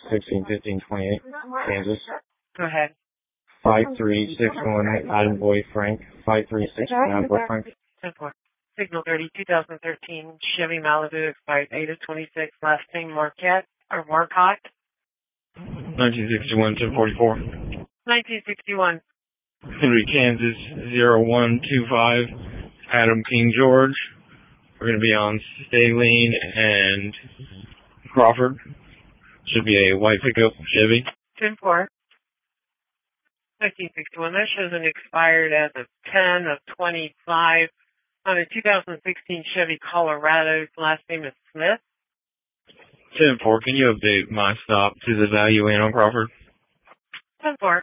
16, 15, 28, Kansas. Go ahead. 5361 Attaboy Frank. 5361 Attaboy Frank. 10-4. Signal 30, 2013 Chevy Malibu, expired 8/26, last name Marquette, or Marcotte. 1961, 1044. 1961. Henry, Kansas, 0125, Adam King George. We're going to be on Staline and Crawford. Should be a white pickup Chevy. 10-4. 1961. That shows an expired as of 10/25 on a 2016 Chevy Colorado. Last name is Smith. 10-4. Can you update my stop to the value in on Crawford? 10-4.